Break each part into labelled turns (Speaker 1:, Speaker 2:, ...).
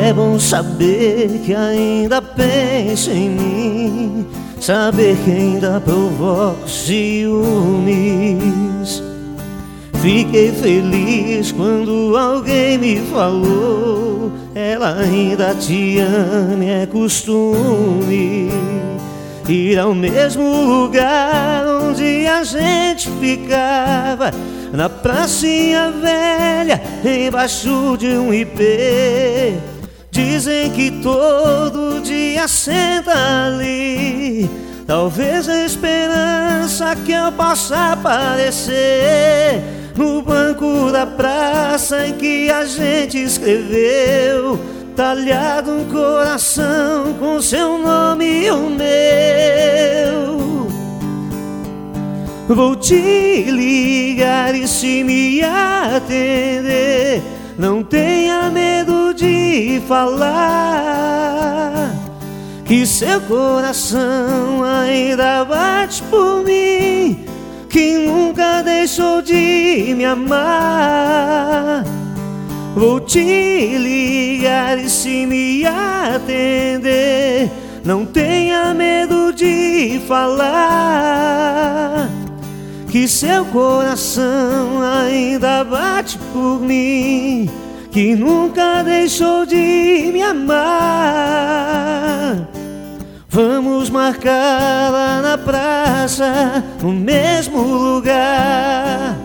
Speaker 1: É bom saber que ainda pensa em mim, saber que ainda provoco ciúmes. Fiquei feliz quando alguém me falou: ela ainda te ama, é costume ir ao mesmo lugar onde a gente ficava, na pracinha velha, embaixo de um ipê. Dizem que todo dia senta ali, talvez a esperança que eu possa aparecer no banco da praça em que a gente escreveu, talhado um coração com seu nome e o meu. Vou te ligar e se me atender, não tenha medo de falar, que seu coração ainda bate por mim, que nunca deixou de me amar. Vou te ligar e se me atender, não tenha medo de falar, que seu coração ainda bate por mim, que nunca deixou de me amar. Vamos marcar lá na praça, no mesmo lugar.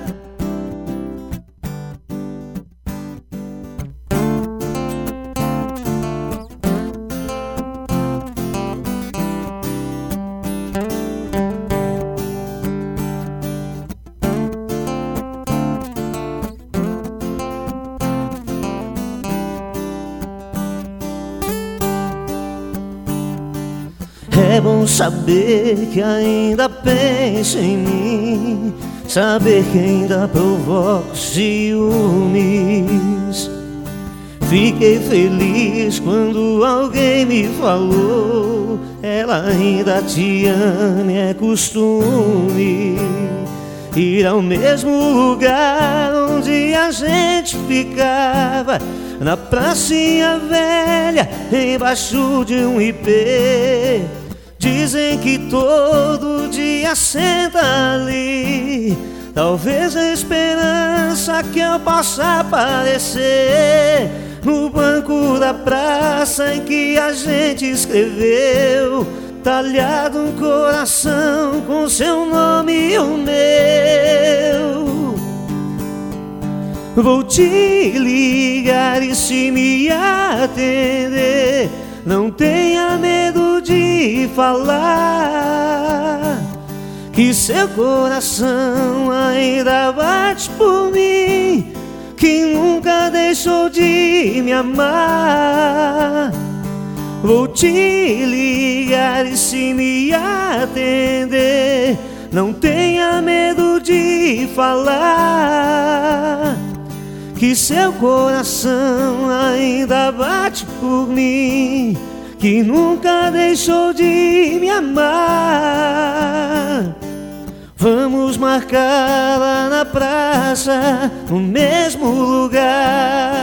Speaker 1: É bom saber que ainda pensa em mim, saber que ainda provoco ciúmes. Fiquei feliz quando alguém me falou: ela ainda te ama, é costume ir ao mesmo lugar onde a gente ficava, na pracinha velha, embaixo de um ipê. Dizem que todo dia senta ali, talvez a esperança que eu possa aparecer no banco da praça em que a gente escreveu, talhado um coração com seu nome e o meu. Vou te ligar e se me atender, não tenha medo de falar, que seu coração ainda bate por mim, que nunca deixou de me amar. Vou te ligar e se me atender, não tenha medo de falar, que seu coração ainda bate por mim, que nunca deixou de me amar. Vamos marcar lá na praça, no mesmo lugar.